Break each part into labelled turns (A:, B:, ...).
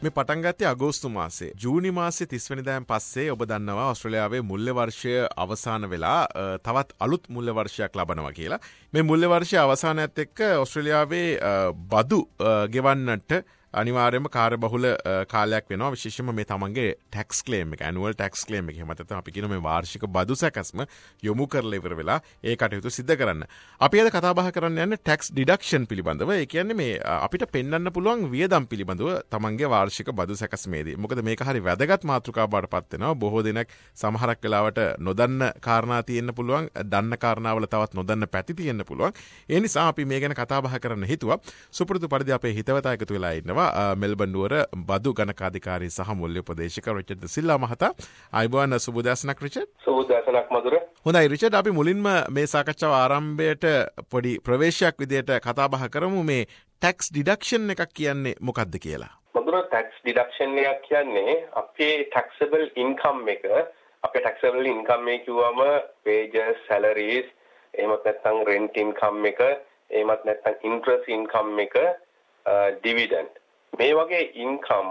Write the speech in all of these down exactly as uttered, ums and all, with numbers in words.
A: මේ පටන් ගත්තේ අගෝස්තු මාසේ. ජූනි මාසේ තිස් වෙනිදාන් පස්සේ ඔබ දන්නවා ඕස්ට්‍රේලියාවේ මුල්‍ය වර්ෂය අවසන් වෙලා තවත් අලුත් මුල්‍ය වර්ෂයක් ලබනවා කියලා. මේ මුල්‍ය වර්ෂය අවසානයත් එක්ක ඕස්ට්‍රේලියාවේ බදු ගෙවන්නට අනිවාර්යයෙන්ම කාර්යබහුල කාලයක් වෙනවා විශේෂයෙන්ම මේ තමන්ගේ ටැක්ස් ක්ලේම් එක ඇනුවල් ටැක්ස් ක්ලේම් එක. එහෙම නැත්නම් අපි කියන මේ වාර්ෂික බදු සැකස්ම යොමු කරලා ඉවර වෙලා ඒ කටයුතු සිදු කරන්න. අපි අද කතා බහ කරන්න යන්නේ ටැක්ස් ඩිඩක්ෂන් පිළිබඳව. ඒ කියන්නේ මේ අපිට පෙන්වන්න පුළුවන් වියදම් පිළිබඳව තමන්ගේ වාර්ෂික බදු සැකස්මේදී. මොකද මේක හරි වැදගත් මාතෘකාවක් බාටපත් වෙනවා. බොහෝ දෙනෙක් සමහරක් වෙලාවට නොදන්න කාරණා තියෙන්න පුළුවන්, දන්න කාරණාවල තවත් නොදන්න පැති තියෙන්න පුළුවන්. ඒ නිසා අපි මේ ගැන කතා බහ කරන්න හිතුවා. සුපුරුදු පරිදි අපේ හිතවතා එකතු වෙලා ඉන්නවා. මෙල්බන් නුවර බදු ගණකාධිකාරී සහ මුල්‍ය උපදේශක රිචඩ් සිල්වා මහතා. අයබෝවන් සුබ දවසක් රිචඩ්.
B: සුබ දවසක් මధుර.
A: හොඳයි රිචඩ්, අපි මුලින්ම මේ සාකච්ඡාව ආරම්භයට පොඩි ප්‍රවේශයක් විදිහට කතා බහ කරමු. මේ ටැක්ස් ඩිඩක්ෂන් එකක් කියන්නේ මොකක්ද කියලා.
B: මధుර, ටැක්ස් ඩිඩක්ෂන් එකක් කියන්නේ අපේ ටැක්සබල් ඉන්කම් එක. අපේ ටැක්සබල් ඉන්කම් එක කිව්වම වේජස්, සැලරීස්, එහෙමත් නැත්නම් රෙන්ට් ඉන්කම් එක, එහෙමත් නැත්නම් ඉන්ට්‍රස්ට් ඉන්කම් එක, ඩිවිඩන්ඩ්, මේ වගේ ඉන්කම්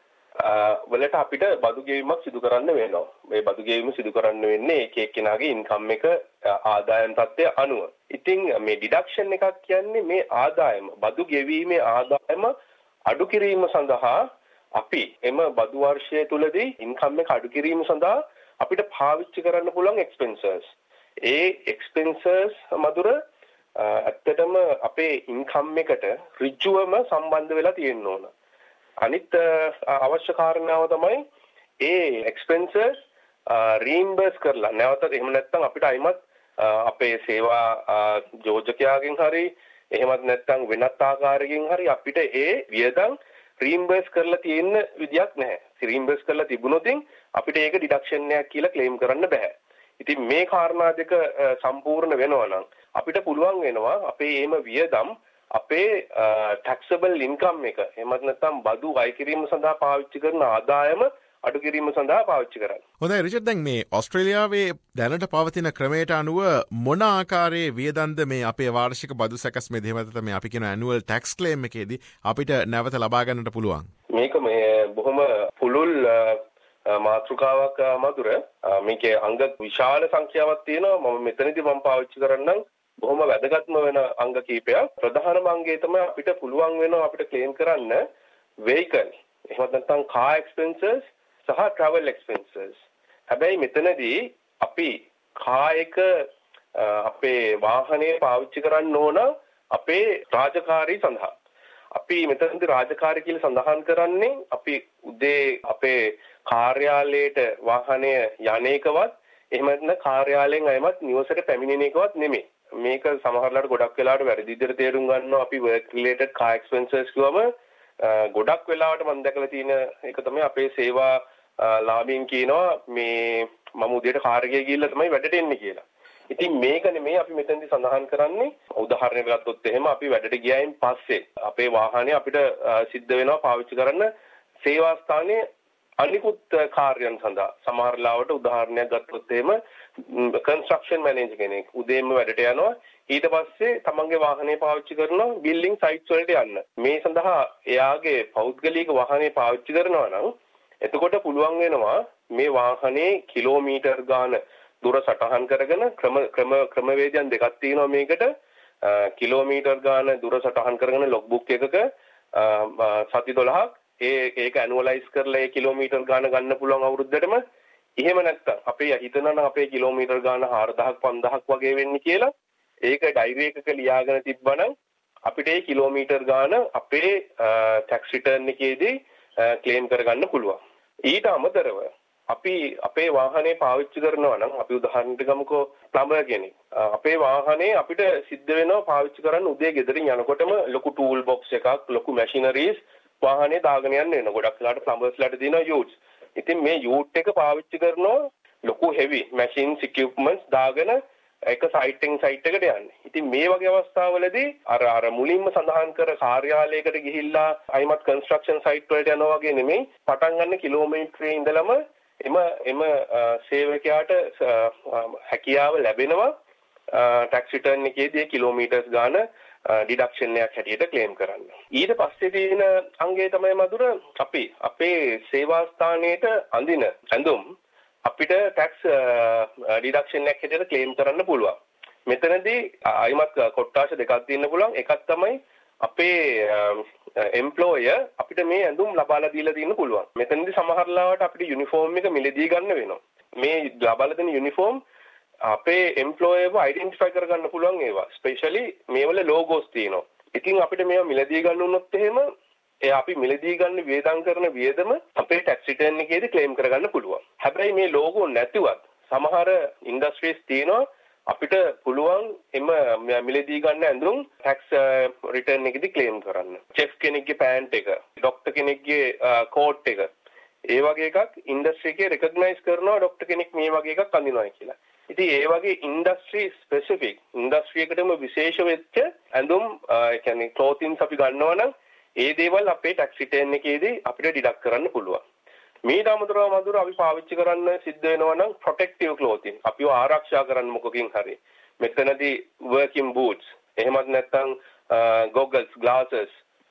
B: වලට අපිට බදු ගෙවීමක් සිදු කරන්න වෙනවා. මේ බදු ගෙවීම සිදු කරන්න වෙන්නේ එක එක්කෙනාගේ ඉන්කම් එක ආදායම් තත්ත්වය අනුව. ඉතින් මේ ඩිඩක්ෂන් එකක් කියන්නේ මේ ආදායම, බදු ගෙවීමේ ආදායම අඩු කිරීම සඳහා අපි එම බදු වර්ෂය තුලදී ඉන්කම් එක අඩු කිරීම සඳහා අපිට පාවිච්චි කරන්න පුළුවන් එක්ස්පෙන්සර්ස්. ඒ එක්ස්පෙන්සර්ස් මధుර ඇත්තටම අපේ ඉන්කම් එකට ඍජුවම සම්බන්ධ වෙලා තියෙන්න ඕන. අනිත් අවශ්‍ය කාරණාව තමයි ඒ එක්ස්පෙන්සර්ස් රීම්බර්ස් කරලා නැවත එහෙම නැත්නම් අපිට අයිමත් අපේ සේවා යෝජකයාගෙන් හරි එහෙමත් නැත්නම් වෙනත් ආකාරයකින් හරි අපිට ඒ වියදම් රීම්බර්ස් කරලා තියෙන්න විදියක් නැහැ. රීම්බර්ස් කරලා තිබුණොත් අපිට ඒක ඩිඩක්ෂන් එකක් කියලා ක්ලේම් කරන්න බෑ. ඉතින් මේ කාරණා දෙක සම්පූර්ණ වෙනවා නම් අපිට පුළුවන් වෙනවා අපේ එහෙම වියදම් අපේ ටැක්සබල් ඉන්කම් එක එහෙමත් නැත්නම් බදු අය කිරීම සඳහා පාවිච්චි කරන ආදායම අඩු කිරීම සඳහා පාවිච්චි කරන්න.
A: හොඳයි රිචඩ්, දැන් මේ ඕස්ට්‍රේලියාවේ දැනට පවතින ක්‍රමයට අනුව මොන ආකාරයේ වියදම්ද මේ අපේ වාර්ෂික බදු සැකස්මේදී එහෙම නැත්නම් මේ අපි කියන ඇනුවල් ටැක්ස් ක්ලේම් එකේදී අපිට නැවත ලබා ගන්නට පුළුවන්?
B: මේක මේ බොහොම පුළුල් මාතෘකාවක් මధుර. මේකේ අංග විශාල සංඛ්‍යාවක් තියෙනවා. මම මෙතනදී මම පාවිච්චි කරන්නම් බොහොම වැදගත්ම වෙන අංග කීපයක්. ප්‍රධානම අංගය තමයි අපිට පුළුවන් වෙනවා අපිට ක්ලේම් කරන්න vehicle, එහෙමත් නැත්නම් car expenses සහ travel expenses. හැබැයි මෙතනදී අපි car එක අපේ වාහනේ පාවිච්චි කරන්න ඕන අපේ රාජකාරී සඳහා. අපි මෙතනදී රාජකාරී කියලා සඳහන් කරන්නේ අපි උදේ අපේ කාර්යාලයට වාහනය යන්නේකවත් එහෙම නැත්නම් කාර්යාලයෙන් අයමත් නිවසට පැමිණෙන එකවත් නෙමෙයි. මේක සමහරලාට ගොඩක් වෙලාවට වැරදි විදිහට තේරුම් ගන්නවා. අපි work related car expenses කියවම ගොඩක් වෙලාවට මම දැකලා තියෙන එක තමයි අපේ සේවා ලාභීන් කියනවා මේ මම උදේට කාර් එකේ ගිහිල්ලා තමයි වැඩට එන්නේ කියලා. ඉතින් මේක නෙමෙයි අපි මෙතනදී සඳහන් කරන්නේ. උදාහරණයක් ගත්තොත් එහෙම අපි වැඩට ගියායින් පස්සේ අපේ වාහනේ අපිට සිද්ධ වෙනවා පාවිච්චි කරන්න සේවා ස්ථානයේ අනිකුත් කාර්යයන් සඳහා. සමහර ලාවට උදාහරණයක් ගත්තොත් එහෙම කන්ස්ට්‍රක්ෂන් මැනේජර් කෙනෙක් උදේම වැඩට යනවා, ඊට පස්සේ තමන්ගේ වාහනේ පාවිච්චි කරනවා බිල්ඩින් සයිට්ස් වලට යන්න. මේ සඳහා එයාගේ පෞද්ගලික වාහනේ පාවිච්චි කරනවා නම් එතකොට පුළුවන් වෙනවා මේ වාහනේ කිලෝමීටර් ගාන දුර සටහන් කරගෙන ක්‍රම ක්‍රම ක්‍රමවේදයන් දෙකක් තියෙනවා මේකට. කිලෝමීටර් ගාන දුර සටහන් කරගෙන ලොග්බුක් එකක සති දොළහක් ඒ ඒක ඇනුවලයිස් කරලා ඒ කිලෝමීටර් ගාන ගන්න පුළුවන් අවුරුද්දටම. එහෙම නැත්නම් අපේ හිතනවා නම් අපේ කිලෝමීටර් ගාන හාරදහක් පන්දහක් වගේ වෙන්නේ කියලා ඒක ඩයිරි එකක ලියාගෙන තිබ්බනම් අපිට ඒ කිලෝමීටර් ගාන අපේ ටැක්ස් රිටර්න් එකේදී ක්ලේම් කරගන්න පුළුවන්. ඊට අමතරව අපි අපේ වාහනේ පාවිච්චි කරනවා නම් අපි උදාහරණයක් ගමුකෝ ප්ලම්බර් කෙනෙක්. අපේ වාහනේ අපිට සිද්ධ වෙනවා පාවිච්චි කරන්න උදේ ගෙදරින් යනකොටම ලොකු ටූල් බොක්ස් එකක්, ලොකු මැෂිනරීස් වාහනේ දාගෙන යන්න වෙනවා. ගොඩක් වෙලාවට ප්ලම්බර්ස්ලාට දෙනවා යූට්ස්. ඉතින් මේ යූට් එක පාවිච්චි කරනවා ලොකු හෙවි මැෂින්ස් ඉක්විප්මන්ට්ස් දාගෙන එක සයිට් එකෙන් සයිට් එකට යන්නේ. ඉතින් මේ වගේ අවස්ථාවලදී අර අර මුලින්ම සඳහන් කර කාර්යාලයකට ගිහිල්ලා අයිමත් කන්ස්ට්‍රක්ෂන් සයිට් වලට යනවා වගේ නෙමෙයි. පටන් ගන්න කිලෝමීටරේ ඉඳලම එම එම සේවකයාට හැකියාව ලැබෙනවා ටැක්ස් රිටර්න් එකේදී කිලෝමීටර්ස් ගාන ඩිඩක්ෂන් එකක් හැටියට ක්ලේම් කරන්න. ඊට පස්සේ තියෙන අංගය තමයි මధుර අපි අපේ සේවා ස්ථානයේට අඳින ඇඳුම් අපිට ටැක්ස් ඩිඩක්ෂන් එකක් හැටියට ක්ලේම් කරන්න පුළුවන්. මෙතනදී අයිමත් කොට්ටාශ දෙකක් තියෙන්න පුළුවන්. එකක් තමයි අපේ එම්ප්ලොයර් අපිට මේ ඇඳුම් ලබාලා දීලා දෙන්න පුළුවන්. මෙතනදී සමහර ලාවට අපිට යුනිෆෝම් එක මිලදී ගන්න වෙනවා. මේ ලබාලා දෙන යුනිෆෝම් අපේ එම්ප්ලොයර්ව අයිඩෙන්ටිෆයි කරගන්න පුළුවන් ඒවා. ස්පෙෂලි මේවල ලෝගෝස් තියෙනවා. ඉතින් අපිට මේවා මිලදී ගන්න උනොත් එහෙම ඒ අපි මිලදී ගන්න වියදම් කරන වියදම අපේ ටැක්ස් රිටර්න් එකේදී ක්ලේම් කරගන්න පුළුවන්. හැබැයි මේ ලෝගෝ නැතිවත් සමහර ඉන්ඩස්ට්‍රීස් තියෙනවා අපිට පුළුවන් එම මිලදී ගන්න ඇඳුම් ටැක්ස් රිටර්න් එකේදී ක්ලේම් කරන්න. චෙෆ් කෙනෙක්ගේ පෑන්ට් එක, ડોක්ටර් කෙනෙක්ගේ කෝට් එක, ඒ වගේ එකක් ඉන්ඩස්ට්‍රි එකේ රෙකග්නයිස් කරනවා ડોක්ටර් කෙනෙක් මේ වගේ එකක් අඳිනවා කියලා. ඉතින් ඒ වගේ ඉන්ඩස්ට්‍රි ස්පෙસિෆික් ඉන්ඩස්ට්‍රි එකටම විශේෂ වෙච්ච ඇඳුම් ඒ කියන්නේ ක්ලෝතින්ස් අපි ගන්නවා නම් ඒ දේවල් අපේ ටැක්ස් රිටර්න් එකේදී අපිට ඩිඩක්ට් කරන්න පුළුවන්. මේ දාමතරව මధుර අපි පාවිච්චි කරන්න සිද්ධ වෙනවා නම් ප්‍රොටෙක්ටිව් ක්ලෝතින් අපිව ආරක්ෂා කරන්න මොකකින් හරි. මෙතනදී වර්කින් බූට්ස් එහෙමත් නැත්නම් ගොගල්ස් ග්ලාසස්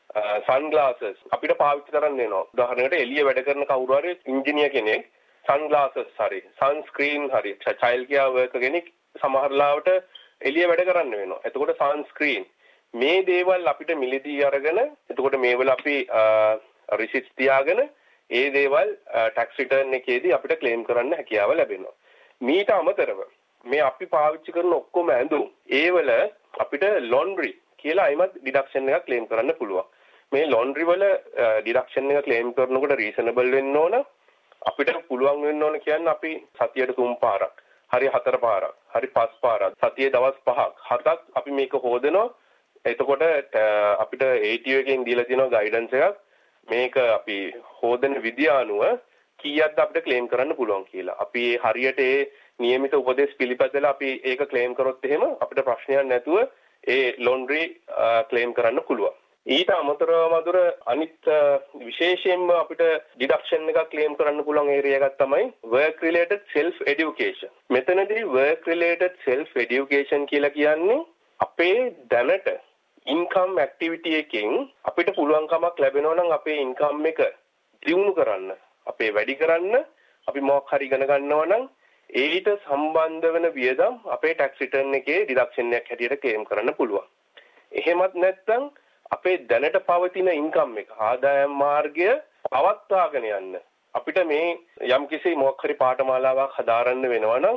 B: සන් ග්ලාසස් අපිට පාවිච්චි කරන්න වෙනවා. උදාහරණයකට එළිය වැඩ කරන කවුරු හරි ඉන්ජිනියර් කෙනෙක් සන් ග්ලාසස් හරි සන් ස්ක්‍රීන් හරි චයිල්ඩ් කෙයාර් වර්කර් කෙනෙක් සමහර ලාවට එළිය වැඩ කරන්න වෙනවා. එතකොට සන් ස්ක්‍රීන් මේ දේවල් අපිට මිලදී අරගෙන එතකොට මේවල අපි රිසිට්ස් තියාගෙන ඒ දේවල් ටැක්ස් රිටර්න් එකේදී අපිට ක්ලේම් කරන්න හැකියාව ලැබෙනවා. මීට අමතරව මේ අපි පාවිච්චි කරන ඔක්කොම ඇඳුම් ඒවල අපිට ලොන්ඩ්රි කියලා අයිමත් ඩිඩක්ෂන් එකක් ක්ලේම් කරන්න පුළුවන්. මේ ලොන්ඩ්රි වල ඩිඩක්ෂන් එක ක්ලේම් කරනකොට රීසනබල් වෙන්න ඕන. අපිට පුළුවන් වෙන්න ඕන කියන්නේ අපි සතියට තුන් පාරක්, හරි හතර පාරක්, හරි පහ පාරක්, සතියේ දවස් පහක්, හතක් අපි මේක හොදනවා. එතකොට අපිට A T O එකෙන් දීලා තියෙනවා ගයිඩන්ස් එකක්. මේක අපි හොදන විදිය අනුව කීයක්ද අපිට ක්ලේම් කරන්න පුළුවන් කියලා. අපි හරියට ඒ නියමිත උපදේශ පිළිපදලා අපි ඒක ක්ලේම් කරොත් එහෙම අපිට ප්‍රශ්නයක් නැතුව ඒ ලොන්ඩ්රි ක්ලේම් කරන්න පුළුවන්. ඊට අමතරව මధుර අනිත් විශේෂයෙන්ම අපිට ඩිඩක්ෂන් එකක් ක්ලේම් කරන්න පුළුවන් ඒරියා එකක් තමයි work related self education. මෙතනදී work related self education කියලා කියන්නේ අපේ දැනට ඉන්කම් ඇක්ටිවිටි එකකින් අපිට පුළුවන්කමක් ලැබෙනවා නම් අපේ ඉන්කම් එක දියුණු කරන්න, අපේ වැඩි කරන්න, අපි මොකක් හරි ඉගෙන ගන්නවා නම් ඒකට සම්බන්ධ වෙන වියදම් අපේ ටැක්ස් රිටර්න් එකේ ඩිඩක්ෂන් එකක් හැටියට ක්ලේම් කරන්න පුළුවන්. එහෙමත් නැත්නම් අපේ දැනට පවතින ඉන්කම් එක ආදායම් මාර්ගය පවත්වාගෙන යන්න අපිට මේ යම්කිසි මොකක් හරි පාඨමාලාවක් හදාරන්න වෙනවා නම්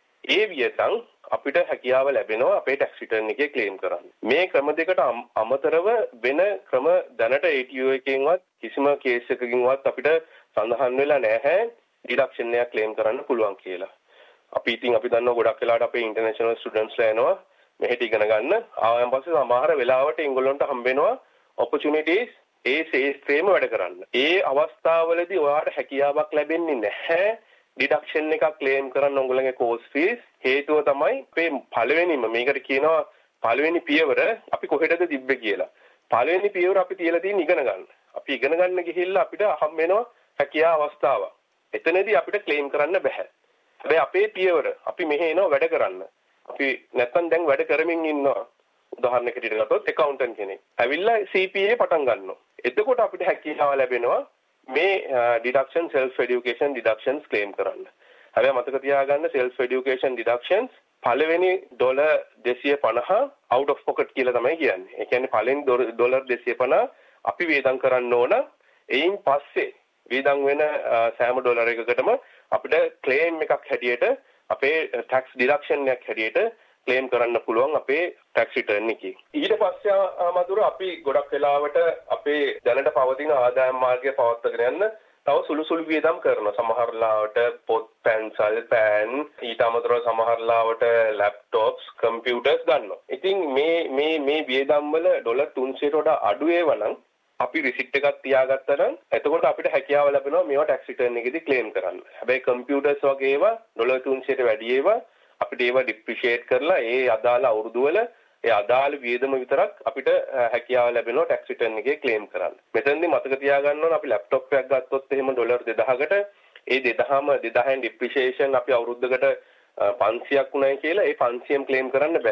B: ඒ වියතන් අපිට හැකියාව ලැබෙනවා අපේ ටැක්ස් රිටර්න් එකේ ක්ලේම් කරන්න. මේ ක්‍රම දෙකට අමතරව වෙන ක්‍රම දැනට A T O එකකින්වත් කිසිම කේස් එකකින්වත් අපිට සඳහන් වෙලා නැහැ ඩිඩක්ෂන් එකක් ක්ලේම් කරන්න පුළුවන් කියලා. අපි ඉතින් අපි දන්නවා ගොඩක් වෙලාවට අපේ ඉන්ටර්නැෂනල් ස්ටුඩන්ට්ස්ලා එනවා මෙහෙට ඉගෙන ගන්න. ආවයන් පස්සේ සමහර වෙලාවට ඒගොල්ලන්ට හම්බ වෙනවා ඔපචුනිටිස් ඒ ශේෂ්ත්‍රයේම වැඩ කරන්න. ඒ අවස්ථාවවලදී ඔයාලට හැකියාවක් ලැබෙන්නේ නැහැ ඩිඩක්ෂන් එකක් ක්ලේම් කරන්න ඔයගොල්ලන්ගේ කෝස් ෆීස්. හේතුව තමයි අපේ පළවෙනිම මේකට කියනවා පළවෙනි පියවර අපි කොහෙටද තිබ්බේ කියලා. පළවෙනි පියවර අපි තියලා තියෙන ඉගෙන ගන්න. අපි ඉගෙන ගන්න ගිහිල්ලා අපිට හම් වෙනවා හැකියාව අවස්ථාවක්. එතනදී අපිට ක්ලේම් කරන්න බෑ. හැබැයි අපේ පියවර අපි මෙහෙ එනවා වැඩ කරන්න. අපි නැත්තම් දැන් වැඩ කරමින් ඉන්නවා. උදාහරණයකට ගත්තොත් accountant කෙනෙක්. ඇවිල්ලා C P A පටන් ගන්නවා. එතකොට අපිට හැකියාව ලැබෙනවා මේ deduction self education deductions claim කරන්න. හැබැයි මතක තියාගන්න self education deductions පළවෙනි ඩොලර් දෙසිය පනහ out of pocket කියලා තමයි කියන්නේ. ඒ කියන්නේ පළවෙනි ඩොලර් දෙසිය පනහ අපි වේදම් කරන්න ඕන. එයින් පස්සේ වේදම් වෙන සෑම ඩොලර් එකකටම අපිට claim එකක් හැටියට අපේ tax deduction එකක් හැටියට claim කරන්න පුළුවන් අපේ tax return එකේ. ඊට පස්සේ මధుර අපි ගොඩක් වෙලාවට අපේ දැනට පවතින ආදායම් මාර්ගය පවත්වාගෙන යන්න තව සුළු සුළු වියදම් කරනවා. සමහර ලාවට පොත්, පැන්සල්, පෑන්, ඊට අමතරව සමහර ලාවට ලැප්ටොප්ස්, කම්පියුටර්ස් ගන්නවා. ඉතින් මේ මේ මේ වියදම් වල ඩොලර් තුන්සියයට වඩා අඩු ඒවා නම් අපි රිසිට් එකක් තියාගත්තා නම් එතකොට අපිට හැකියාව ලැබෙනවා මේවා ටැක්ස් රිටර්න් එකේදී ක්ලේම් කරන්න. හැබැයි කම්පියුටර්ස් වගේ ඒවා ඩොලර් තුන්සියයට වැඩි ඒවා අපිට ඒවා ඩිප්‍රීෂিয়েට් කරලා ඒ අදාළ අවුරුදු වල ඒ අදාළ වියදම විතරක් අපිට හැකියාව ලැබෙනවා ටැක්ස් රිටර්න් එකේ ක්ලේම් කරන්න. මෙතනදී මතක තියාගන්න ඕන අපි ලැප්ටොප් එකක් ගත්තොත් එහෙම ඩොලර් දෙදහකට ඒ දෙදහම දෙදහෙන් ඩිප්‍රීෂিয়েෂන් අපි අවුරුද්දකට පන්සියයක් උනායි කියලා ඒ පන්සියම ක්ලේම් කරන්න බෑ.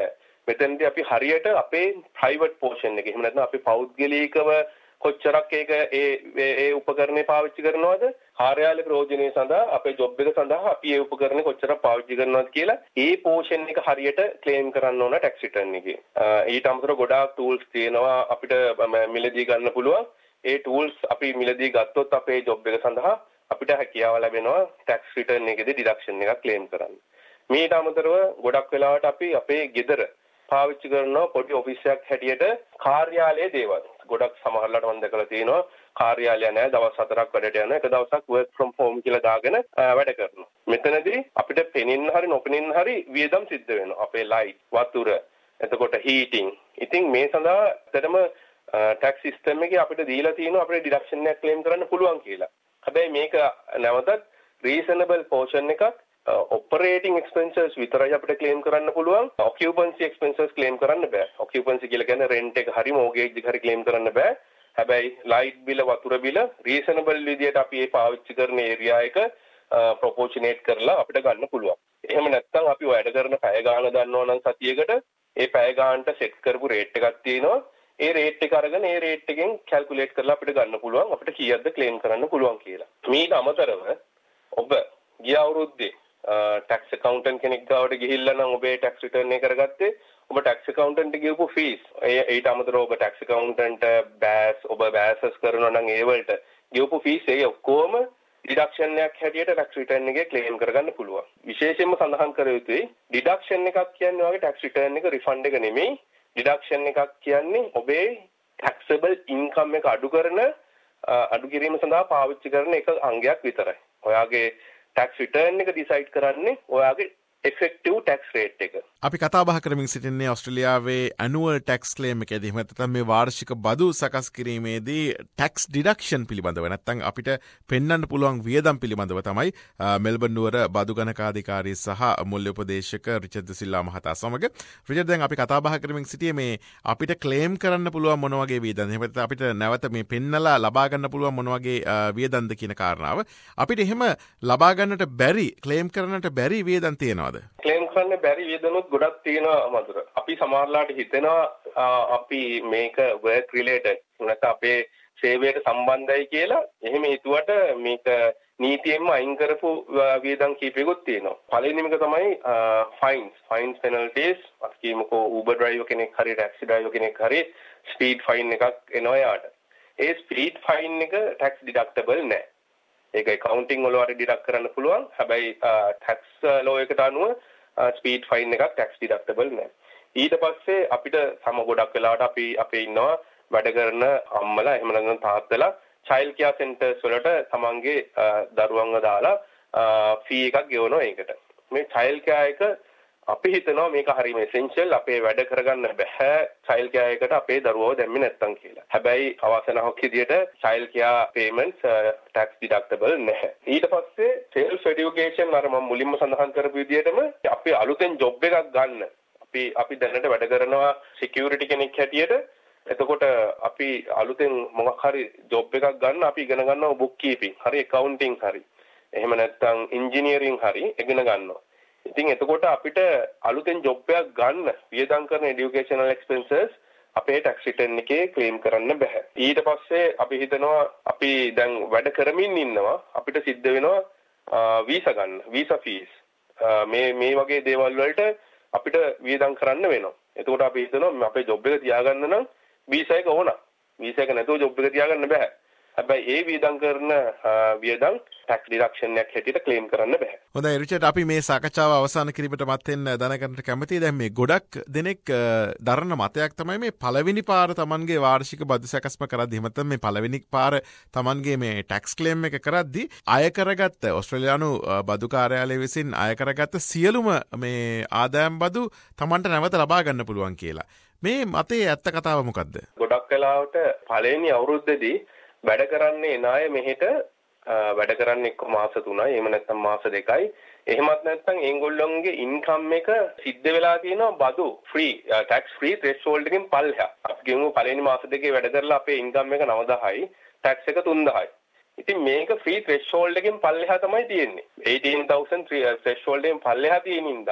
B: මෙතනදී අපි හරියට අපේ ප්‍රයිවට් පෝෂන් එක එහෙම නැත්නම් අපි පෞද්ගලිකව කොච්චරක් ඒක ඒ ඒ උපකරණේ පාවිච්චි කරනවද කාර්යාලය ප්‍රයෝජනය සඳහා අපේ ජොබ් එක සඳහා අපි ඒ උපකරණේ කොච්චරක් පාවිච්චි කරනවද කියලා ඒ පෝෂන් එක හරියට ක්ලේම් කරන්න ඕන ටැක්ස් රිටර්න් එකේ. ඊට අමතරව ගොඩාක් ටූල්ස් තියෙනවා අපිට මිලදී ගන්න පුළුවන්. ඒ ටූල්ස් අපි මිලදී ගත්තොත් අපේ ජොබ් එක සඳහා අපිට හැකියාව ලැබෙනවා ටැක්ස් රිටර්න් එකේදී ඩිඩක්ෂන් එකක් ක්ලේම් කරන්න. මීට අමතරව ගොඩක් වෙලාවට අපි අපේ ගෙදර පාවිච්චි කරන පොඩි ඔෆිස් එකක් හැටියට කාර්යාලයේ දේවල් ගොඩක් සමහරලාට මම දැකලා තියෙනවා කාර්යාලය නැහැ දවස් හතරක් වැඩට යන එක දවසක් work from home කියලා දාගෙන වැඩ කරනවා. මෙතනදී අපිට පෙනෙන්න හරි නොපෙනෙන්න හරි වියදම් සිද්ධ වෙනවා. අපේ ලයිට්, වතුර, එතකොට හීටින්. ඉතින් මේ සඳහා ඇත්තටම ටැක්ස් සිස්ටම් එකේ අපිට දීලා තියෙනවා අපිට ඩිඩක්ෂන් එකක් ක්ලේම් කරන්න පුළුවන් කියලා. හැබැයි මේක නැවතත් රීසනබල් පෝෂන් එකක් ඔපරේටිං එක්ස්පෙන්සස් විතරයි අපිට ක්ලේම් කරන්න පුළුවන්. ඔකියුපන්සි එක්ස්පෙන්සස් ක්ලේම් කරන්න බෑ. ඔකියුපන්සි කියලා කියන්නේ රෙන්ට් එක හරි මෝගේජ් එක හරි ක්ලේම් කරන්න බෑ. හැබැයි ලයිට් බිල වතුර බිල රීසනබල් විදියට අපි ඒ පාවිච්චි කරන ඒරියා එක ප්‍රොපෝෂනේට් කරලා අපිට ගන්න පුළුවන්. එහෙම නැත්නම් අපි වැඩ කරන පැය ගාන දන්නවා නම් සතියකට ඒ පැය ගානට සෙට් කරපු රේට් එකක් තියෙනවා. ඒ රේට් එක අරගෙන ඒ රේට් එකෙන් කැල්කියුලේට් කරලා අපිට ගන්න පුළුවන් අපිට කීයක්ද ක්ලේම් කරන්න පුළුවන් කියලා. මීට අමතරව ඔබ ගිය අවුරුද්දේ ටැක්ස් ඇකවුන්ටන්ට් කෙනෙක් ගාවට ගිහිල්ලා නම් ඔබේ ටැක්ස් රිටර්න් එක කරගත්තේ ඔබ ටැක්ස් ඇකවුන්ටන්ට් ගෙවපු ෆීස් ඊට අමතරව ඔබ ටැක්ස් ඇකවුන්ටන්ට් බෑස් ඔබ බෑසස් කරනවා නම් ඒ වලට ගෙවපු ෆීස් ඒ ඔක්කොම ඩිඩක්ෂන් එකක් හැටියට ටැක්ස් රිටර්න් එකේ ක්ලේම් කරගන්න පුළුවන්. විශේෂයෙන්ම සඳහන් කර යුතුයි ඩිඩක්ෂන් එකක් කියන්නේ ඔයගේ ටැක්ස් රිටර්න් එක රිෆන්ඩ් එක නෙමෙයි. ඩිඩක්ෂන් එකක් කියන්නේ ඔබේ ටැක්සබල් ඉන්කම් එක අඩු කරන අඩු කිරීම සඳහා පාවිච්චි කරන එක අංගයක් විතරයි. ඔයාගේ ටැක්ස් රිටර්න් එක ඩිසයිඩ් කරන්නේ ඔයාගේ effective tax rate එක.
A: අපි කතා බහ කරමින් සිටින්නේ ඔස්ට්‍රේලියාවේ annual tax claim එකේදී. එහෙම නැත්නම් මේ වාර්ෂික බදු සකස් කිරීමේදී tax deduction පිළිබඳව නැත්නම් අපිට පෙන්වන්න පුළුවන් වියදම් පිළිබඳව තමයි මෙල්බන් නුවර බදු ගණකාධිකාරී සහ මුල්‍ය උපදේශක රිචඩ් සිල්වා මහතා සමග. රිචඩ් දැන් අපි කතා බහ කරමින් සිටියේ මේ අපිට claim කරන්න පුළුවන් මොන වගේ වියදම්. එහෙම නැත්නම් අපිට නැවත මේ පෙන්නලා ලබා ගන්න පුළුවන් මොන වගේ වියදම්ද කියන කාරණාව. අපිට එහෙම ලබා ගන්නට බැරි claim කරන්නට බැරි වියදම් තියෙනවා.
B: ක්ලේම් කරන්න බැරි වියදමුත් ගොඩක් තියෙනවා මధుර. අපි සමහරලාට හිතෙනවා අපි මේක work related නැත්නම් අපේ සේවයට සම්බන්ධයි කියලා. එහෙම හිතුවට මේක නීතියෙන්ම අයින් කරපු වියදම් කීපයකුත් තියෙනවා. පළවෙනිම එක තමයි fines, fines penalties. අපි කියමුකෝ Uber driver කෙනෙක් හරි taxi driver කෙනෙක් හරි speed fine එකක් එනවා යාට. ඒ speed fine එක tax deductible නෑ. ඒක accounting වල වල ඩිඩක්ට් කරන්න පුළුවන්. හැබැයි tax law එකට අනුව speed fine එකක් tax deductible නෑ. ඊට පස්සේ අපිට සම ගොඩක් වෙලාවට අපි අපේ ඉන්නවා වැඩ කරන අම්මලා එහෙම නැත්නම් තාත්තලා child care centers වලට තමන්ගේ දරුවන්ව දාලා fee එකක් ගෙවනවා ඒකට. මේ child care එක අපි හිතනවා මේක හරිම essential අපේ වැඩ කරගන්න බෑ child care එකට අපේ දරුවව දැම්මේ නැත්තම් කියලා. හැබැයි අවසනාවක් විදියට child care payments tax deductible නැහැ. ඊට පස්සේ self education අර මම මුලින්ම සඳහන් කරපු විදියටම අපි අලුතෙන් job එකක් ගන්න. අපි අපි දැනට වැඩ කරනවා security කෙනෙක් හැටියට. එතකොට අපි අලුතෙන් මොකක් හරි job එකක් ගන්න අපි ඉගෙන ගන්නවා book keeping හරි accounting හරි. එහෙම නැත්නම් engineering හරි ඉගෙන ගන්නවා. ඉතින් එතකොට අපිට අලුතෙන් ජොබ් එකක් ගන්න වියදම් කරන এডুকেෂනල් එක්ස්පෙන්සස් අපේ ටැක්ස් රිටර්න් එකේ ක්ලේම් කරන්න බෑ. ඊට පස්සේ අපි හිතනවා අපි දැන් වැඩ කරමින් ඉන්නවා අපිට සිද්ධ වෙනවා වීසා ගන්න, වීසා ෆීස්. මේ මේ වගේ දේවල් වලට අපිට වියදම් කරන්න වෙනවා. එතකොට අපි හිතනවා අපේ ජොබ් එක තියාගන්න නම් වීසා එක ඕන. වීසා එක නැතුව ජොබ් එක තියාගන්න බෑ. හැබැයි ඒ වියදම් කරන වියදම් ටැක්ස් ඩිඩක්ෂන් එකක් හැටියට ක්ලේම් කරන්න බෑ.
A: හොඳයි රිචඩ් අපි මේ සාකච්ඡාව අවසන් කිරීමට මත්තෙන් දැනගන්නට කැමතියි. දැන් මේ ගොඩක් දෙනෙක් දරන මතයක් තමයි මේ පළවෙනි පාර Tamanගේ වාර්ෂික බදු සැකස්ම කරද්දී එහෙම නැත්නම් මේ පළවෙනි පාර Tamanගේ මේ ටැක්ස් ක්ලේම් එක කරද්දී අය කරගත්ත ඕස්ට්‍රේලියානු බදු කාර්යාලය විසින් අය කරගත්ත සියලුම මේ ආදායම් බදු Tamanට නැවත ලබා ගන්න පුළුවන් කියලා. මේ මතේ ඇත්ත කතාව මොකද්ද?
B: ගොඩක් වෙලාවට පළවෙනි අවුරුද්දේදී වැඩ කරන්නේ නාය මෙහෙට වැඩ කරන්නේ එක්ක මාස තුනයි එහෙම නැත්නම් මාස දෙකයි එහෙමත් නැත්නම් ඒගොල්ලොන්ගේ ඉන්කම් එක සිද්ධ වෙලා තියෙනවා බදු ෆ්‍රී ටැක්ස් ෆ්‍රී threshold එකෙන් පල්ලෙහා. අපි කියමු පළවෙනි මාස දෙකේ වැඩ කරලා අපේ ඉන්කම් එක නවදහයි ටැක්ස් එක තුන්දහයි. ඉතින් මේක ෆ්‍රී threshold එකෙන් පල්ලෙහා තමයි තියෙන්නේ. eighteen thousand threshold එකෙන් පල්ලෙහා තියෙන ඉඳා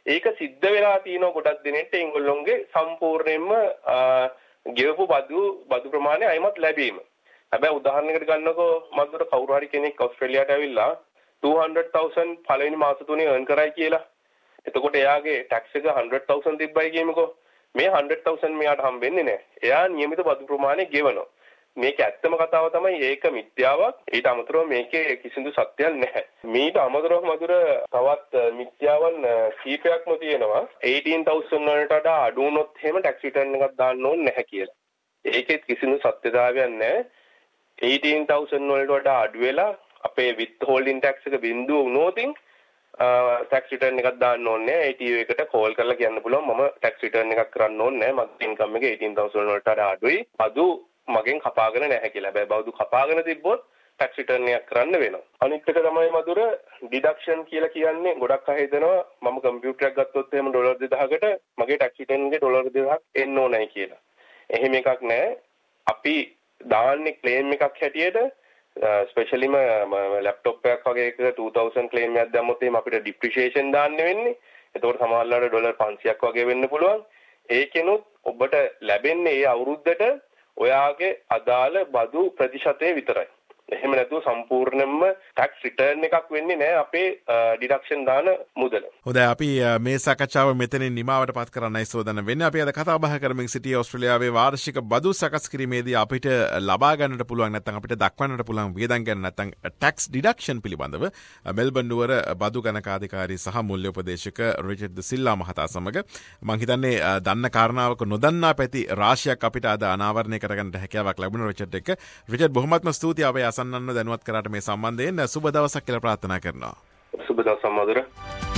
B: ඒක සිද්ධ වෙලා තියෙන ගොඩක් දෙනෙක්ට ඒගොල්ලොන්ගේ සම්පූර්ණයෙන්ම ගෙවපු බදු බදු ප්‍රමාණය අයමත් ලැබීම. හැබැයි උදාහරණයකට ගන්නකො මදුර කවුරු හරි කෙනෙක් ඕස්ට්‍රේලියාවට ඇවිල්ලා two hundred thousand පළවෙනි මාස තුනේ earn කරයි කියලා. එතකොට එයාගේ tax එක one hundred thousand තිබ්බයි කියමුකෝ. මේ one hundred thousand මෙයාට හම්බෙන්නේ නැහැ. එයා නියමිත බදු ප්‍රමාණය ගෙවනවා. මේක ඇත්තම කතාව තමයි ඒක මිත්‍යාවක්. ඊට අමතරව මේකේ කිසිදු සත්‍යයක් නැහැ. මීට අමතරව මధుර තවත් මිත්‍යාවන් කීපයක්ම තියෙනවා. eighteen thousand වලට වඩා අඩු වුණොත් එහෙම tax return එකක් දාන්න ඕනේ නැහැ කියලා. ඒකෙත් කිසිදු සත්‍යතාවයක් නැහැ. eighteen thousand වලට වඩා අඩු වෙලා අපේ withholding tax එක බිඳුව වුණොතින් tax return එකක් දාන්න ඕනේ නැහැ. A T O එකට කෝල් කරලා කියන්න පුළුවන් මම tax return එකක් කරන්න ඕනේ නැහැ. මගේ income එක eighteen thousand වලට වඩා අඩුයි. අදු මගෙන් කපාගෙන නැහැ කියලා. හැබැයි බෞදු කපාගෙන තිබ්බොත් tax return එකක් කරන්න වෙනවා. අනිත් එක තමයි මధుර deduction කියලා කියන්නේ ගොඩක් අය හිතනවා මම කම්පියුටර් එකක් ගත්තොත් එහෙම ඩොලර් two thousand කට මගේ tax return එකේ ඩොලර් two thousand එන්න ඕනයි කියලා. එහෙම එකක් නැහැ. අපි දාන්නේ claim එකක් හැටියට ස්පෙෂලිම ලැප්ටොප් එකක් වගේ එක two thousand claim එකක් දැම්මොත් එහෙම අපිට depreciation දාන්න වෙන්නේ. එතකොට සමහරවිට ඩොලර් five hundred වගේ වෙන්න පුළුවන්. ඒකෙනුත් ඔබට ලැබෙන්නේ ඒ අවුරුද්දට ඔයාගේ අදාළ බදු ප්‍රතිශතය විතරයි. එහෙම නැතුව සම්පූර්ණයෙන්ම tax return එකක් වෙන්නේ නැහැ අපේ deduction දාන මුදල.
A: හොඳයි අපි මේ සාකච්ඡාව මෙතනින් නිමාවට පත් කරන්නයි සෝදන වෙන්නේ. අපි අද කතා බහ කරමින් සිටියේ ඕස්ට්‍රේලියාවේ වාර්ෂික බදු සකස් කිරීමේදී අපිට ලබා ගන්නට පුළුවන් නැත්නම් අපිට දක්වන්නට පුළුවන් වියදම් ගැන නැත්නම් tax deduction පිළිබඳව මෙල්බන් නුවර බදු ගණකාධිකාරී සහ මූල්‍ය උපදේශක රිචඩ් ද සිල්ලා මහතා සමග මම හිතන්නේ දන්න කාරණාවක නොදන්නා පැති රාශියක් අපිට අද අනාවරණය කරගන්නට හැකියාවක් ලැබුණා රිචඩ් එක්ක. රිචඩ් බොහොමත්ම ස්තුතියි අපේ අසන්නන්ව දැනුවත් කරාට මේ සම්බන්ධයෙන් සුබ දවසක් කියලා ප්‍රාර්ථනා කරනවා.
B: සුබ දවසක් මధుර.